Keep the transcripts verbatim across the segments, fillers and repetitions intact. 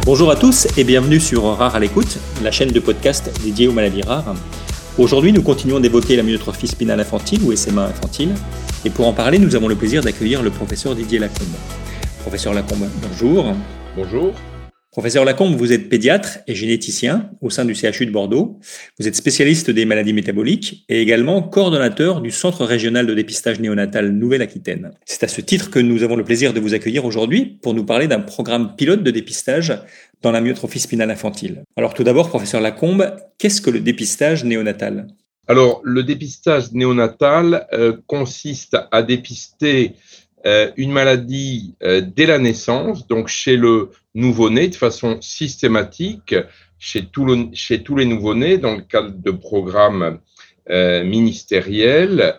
Bonjour à tous et bienvenue sur Rare à l'écoute, la chaîne de podcast dédiée aux maladies rares. Aujourd'hui, nous continuons d'évoquer l'amyotrophie spinale infantile ou S M A infantile. Et pour en parler, nous avons le plaisir d'accueillir le professeur Didier Lacombe. Professeur Lacombe, bonjour. Bonjour. Professeur Lacombe, vous êtes pédiatre et généticien au sein du C H U de Bordeaux. Vous êtes spécialiste des maladies métaboliques et également coordonnateur du Centre régional de dépistage néonatal Nouvelle-Aquitaine. C'est à ce titre que nous avons le plaisir de vous accueillir aujourd'hui pour nous parler d'un programme pilote de dépistage dans l'amyotrophie spinale infantile. Alors tout d'abord, professeur Lacombe, qu'est-ce que le dépistage néonatal ? Alors, le dépistage néonatal euh, consiste à dépister euh, une maladie euh, dès la naissance, donc chez le nouveau-né, de façon systématique, chez, tout le, chez tous les nouveau-nés, dans le cadre de programmes euh, ministériels.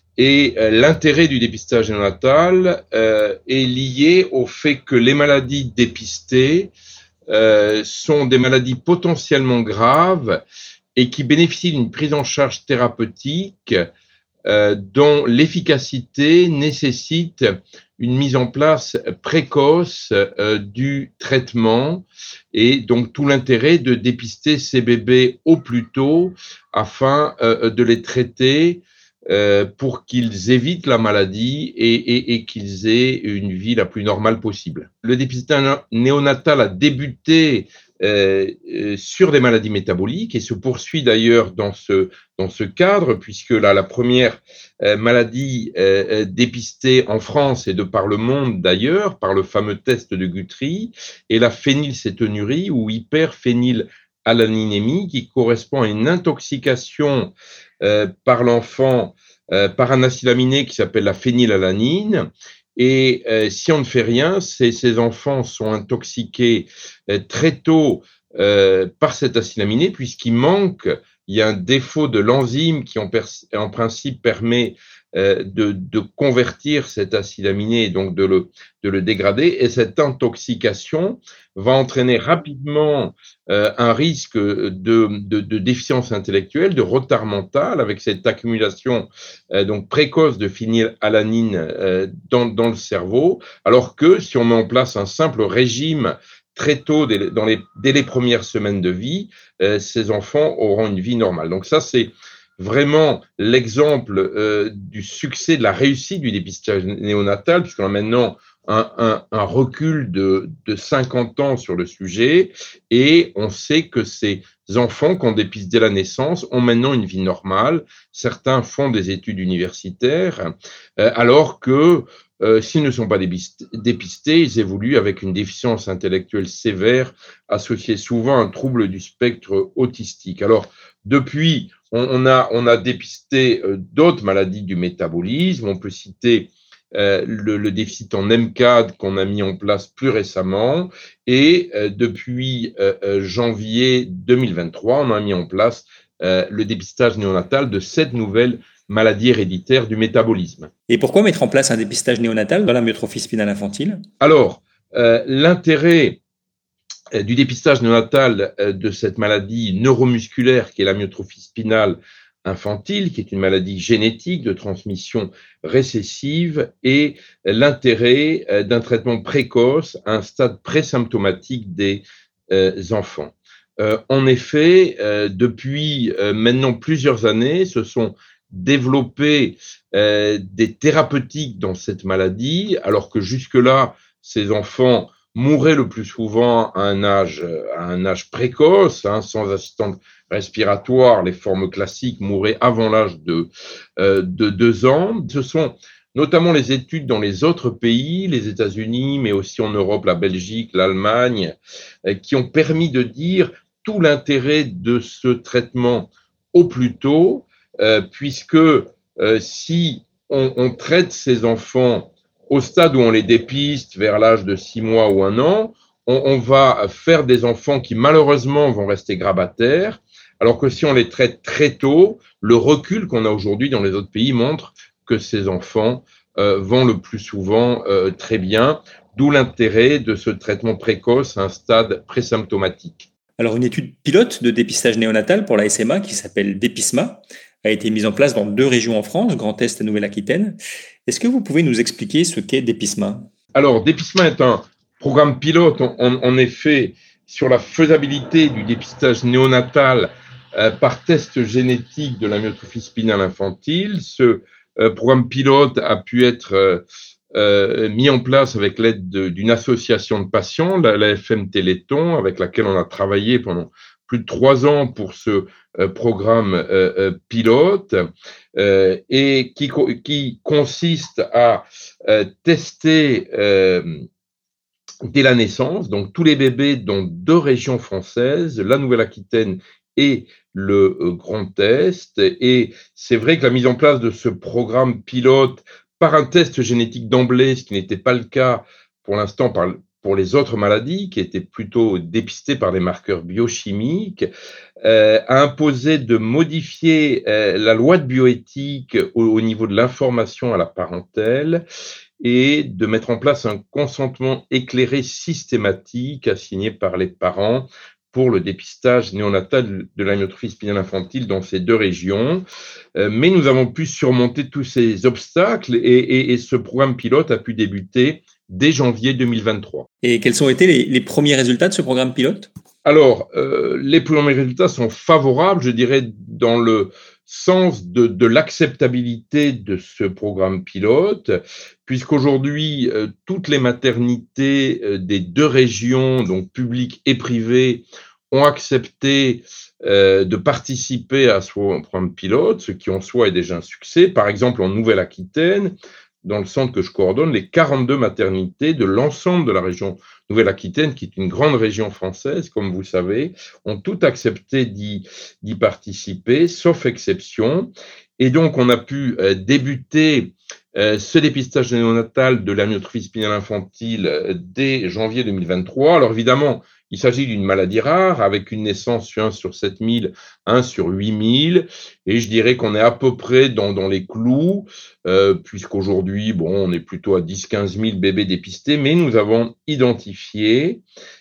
Et euh, l'intérêt du dépistage néonatal euh, est lié au fait que les maladies dépistées euh, sont des maladies potentiellement graves et qui bénéficient d'une prise en charge thérapeutique euh, dont l'efficacité nécessite une mise en place précoce euh, du traitement, et donc tout l'intérêt de dépister ces bébés au plus tôt afin euh, de les traiter euh, pour qu'ils évitent la maladie et, et, et qu'ils aient une vie la plus normale possible. Le dépistage néonatal a débuté Euh, euh, sur des maladies métaboliques et se poursuit d'ailleurs dans ce dans ce cadre, puisque là la première euh, maladie euh, dépistée en France et de par le monde d'ailleurs par le fameux test de Guthrie est la phénylcétonurie ou hyperphénylalaninémie, qui correspond à une intoxication euh, par l'enfant euh, par un acide aminé qui s'appelle la phénylalanine. Et euh, si on ne fait rien, ces, ces enfants sont intoxiqués euh, très tôt euh, par cet acide aminé, puisqu'il manque, il y a un défaut de l'enzyme qui en, pers- en principe permet euh, de, de convertir cet acide aminé et donc de le, de le dégrader. Et cette intoxication va entraîner rapidement euh, un risque de, de, de déficience intellectuelle, de retard mental, avec cette accumulation euh, donc précoce de phénylalanine euh, dans, dans le cerveau, alors que si on met en place un simple régime très tôt, dès, dans les, dès les premières semaines de vie, euh, ces enfants auront une vie normale. Donc ça, c'est vraiment l'exemple euh, du succès, de la réussite du dépistage néonatal, puisqu'on a maintenant un, un, un recul de, de cinquante ans sur le sujet, et on sait que ces enfants qu'on dépiste dès la naissance ont maintenant une vie normale. Certains font des études universitaires, euh, alors que Euh, s'ils ne sont pas dépistés, ils évoluent avec une déficience intellectuelle sévère associée souvent à un trouble du spectre autistique. Alors, depuis, on, on, a, on a dépisté euh, d'autres maladies du métabolisme. On peut citer euh, le, le déficit en M C A D qu'on a mis en place plus récemment. Et euh, depuis euh, janvier deux mille vingt-trois, on a mis en place euh, le dépistage néonatal de sept nouvelles maladies héréditaires du métabolisme. Et pourquoi mettre en place un dépistage néonatal dans l'amyotrophie spinale infantile ? Alors, euh, l'intérêt euh, du dépistage néonatal euh, de cette maladie neuromusculaire qui est l'amyotrophie spinale infantile, qui est une maladie génétique de transmission récessive, et l'intérêt euh, d'un traitement précoce à un stade présymptomatique des euh, enfants. Euh, en effet, euh, depuis euh, maintenant plusieurs années, ce sont développer euh, des thérapeutiques dans cette maladie, alors que jusque-là, ces enfants mouraient le plus souvent à un âge, à un âge précoce, hein, sans assistance respiratoire. Les formes classiques mouraient avant l'âge de, euh, de deux ans. Ce sont notamment les études dans les autres pays, les États-Unis, mais aussi en Europe, la Belgique, l'Allemagne, euh, qui ont permis de dire tout l'intérêt de ce traitement au plus tôt, Euh, puisque euh, si on, on traite ces enfants au stade où on les dépiste, vers l'âge de six mois ou un an, on, on va faire des enfants qui malheureusement vont rester grabataires, alors que si on les traite très tôt, le recul qu'on a aujourd'hui dans les autres pays montre que ces enfants euh, vont le plus souvent euh, très bien, d'où l'intérêt de ce traitement précoce à un stade présymptomatique. Alors une étude pilote de dépistage néonatal pour la S M A qui s'appelle DEPISMA a été mise en place dans deux régions en France, Grand Est et Nouvelle-Aquitaine. Est-ce que vous pouvez nous expliquer ce qu'est DEPISMA ? Alors, DEPISMA est un programme pilote, en, en effet, sur la faisabilité du dépistage néonatal euh, par test génétique de l'amyotrophie spinale infantile. Ce euh, programme pilote a pu être euh, euh, mis en place avec l'aide d'une association de patients, la, la F M Téléthon, avec laquelle on a travaillé pendant plus de trois ans pour ce euh, programme euh, euh, pilote, euh, et qui, qui consiste à euh, tester euh, dès la naissance, donc tous les bébés dans deux régions françaises, la Nouvelle-Aquitaine et le euh, Grand Est. Et c'est vrai que la mise en place de ce programme pilote par un test génétique d'emblée, ce qui n'était pas le cas pour l'instant par, pour les autres maladies, qui étaient plutôt dépistées par des marqueurs biochimiques, euh, a imposé de modifier euh, la loi de bioéthique au, au niveau de l'information à la parentèle et de mettre en place un consentement éclairé systématique assigné par les parents pour le dépistage néonatal de l'amyotrophie spinale infantile dans ces deux régions. Euh, mais nous avons pu surmonter tous ces obstacles et, et, et ce programme pilote a pu débuter dès janvier deux mille vingt-trois. Et quels ont été les, les premiers résultats de ce programme pilote ? Alors, euh, les premiers résultats sont favorables, je dirais, dans le sens de, de l'acceptabilité de ce programme pilote, puisqu'aujourd'hui, euh, toutes les maternités euh, des deux régions, donc publiques et privées, ont accepté euh, de participer à ce programme pilote, ce qui en soi est déjà un succès. Par exemple, en Nouvelle-Aquitaine, dans le centre que je coordonne, les quarante-deux maternités de l'ensemble de la région Nouvelle-Aquitaine, qui est une grande région française, comme vous savez, ont toutes accepté d'y, d'y participer, sauf exception. Et donc, on a pu euh, débuter euh, ce dépistage néonatal de l'amyotrophie spinale infantile euh, dès janvier deux mille vingt-trois. Alors, évidemment, il s'agit d'une maladie rare, avec une naissance un sur sept mille, un sur huit mille, et je dirais qu'on est à peu près dans, dans les clous, euh, puisqu'aujourd'hui, bon, on est plutôt à dix à quinze mille bébés dépistés, mais nous avons identifié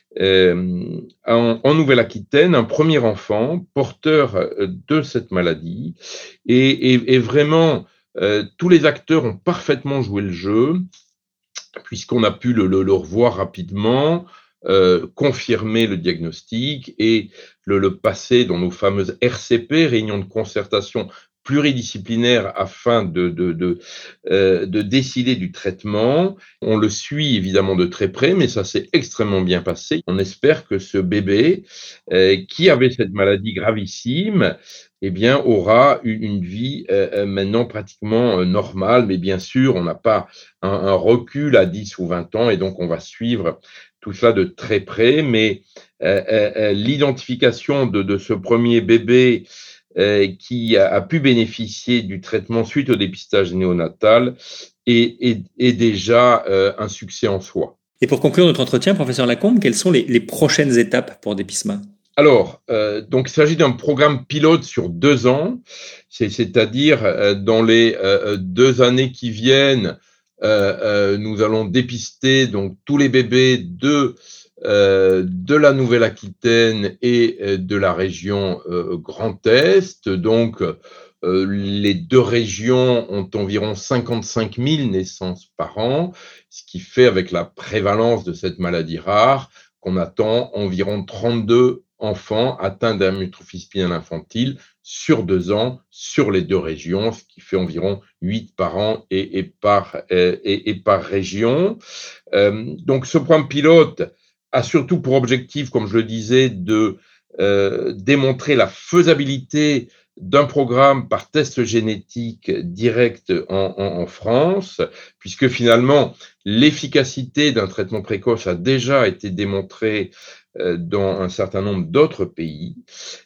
euh, en, en Nouvelle-Aquitaine un premier enfant porteur de cette maladie, et, et, et vraiment, euh, tous les acteurs ont parfaitement joué le jeu, puisqu'on a pu le, le, le revoir rapidement, Euh, confirmer le diagnostic et le, le passer dans nos fameuses R C P, réunions de concertation pluridisciplinaire afin de, de, de, euh, de décider du traitement. On le suit évidemment de très près, mais ça s'est extrêmement bien passé. On espère que ce bébé euh, qui avait cette maladie gravissime, eh bien, aura une, une vie euh, maintenant pratiquement euh, normale, mais bien sûr, on n'a pas un, un recul à dix ou vingt ans, et donc on va suivre tout cela de très près, mais euh, euh, l'identification de, de ce premier bébé euh, qui a, a pu bénéficier du traitement suite au dépistage néonatal est, est, est déjà euh, un succès en soi. Et pour conclure notre entretien, professeur Lacombe, quelles sont les, les prochaines étapes pour Dépisma ? Alors, euh, donc il s'agit d'un programme pilote sur deux ans, c'est, c'est-à-dire euh, dans les euh, deux années qui viennent, euh, euh, nous allons dépister donc tous les bébés de euh, de la Nouvelle-Aquitaine et euh, de la région euh, Grand Est. Donc, euh, les deux régions ont environ cinquante-cinq mille naissances par an, ce qui fait, avec la prévalence de cette maladie rare, qu'on attend environ trente-deux enfants atteints d'amyotrophie spinale infantile sur deux ans, sur les deux régions, ce qui fait environ huit par an et, et, par, et, et par région. Euh, donc, ce programme pilote a surtout pour objectif, comme je le disais, de euh, démontrer la faisabilité d'un programme par test génétique direct en, en, en France, puisque finalement, l'efficacité d'un traitement précoce a déjà été démontrée euh, dans un certain nombre d'autres pays.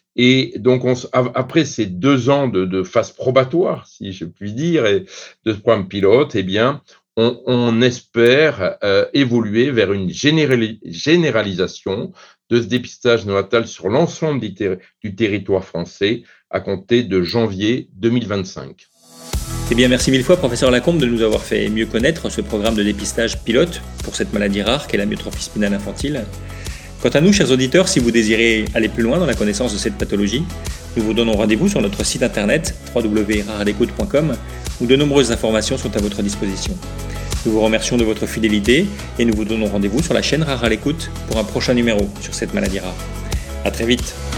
Et donc, on, après ces deux ans de, de phase probatoire, si je puis dire, et de ce programme pilote, eh bien, on, on espère euh, évoluer vers une général, généralisation de ce dépistage néonatal sur l'ensemble du, ter- du territoire français à compter de janvier deux mille vingt-cinq. Eh bien, merci mille fois, professeur Lacombe, de nous avoir fait mieux connaître ce programme de dépistage pilote pour cette maladie rare qu'est l'amyotrophie spinale infantile. Quant à nous, chers auditeurs, si vous désirez aller plus loin dans la connaissance de cette pathologie, nous vous donnons rendez-vous sur notre site internet w w w point rare d'écoute point com où de nombreuses informations sont à votre disposition. Nous vous remercions de votre fidélité et nous vous donnons rendez-vous sur la chaîne Rare à l'écoute pour un prochain numéro sur cette maladie rare. À très vite.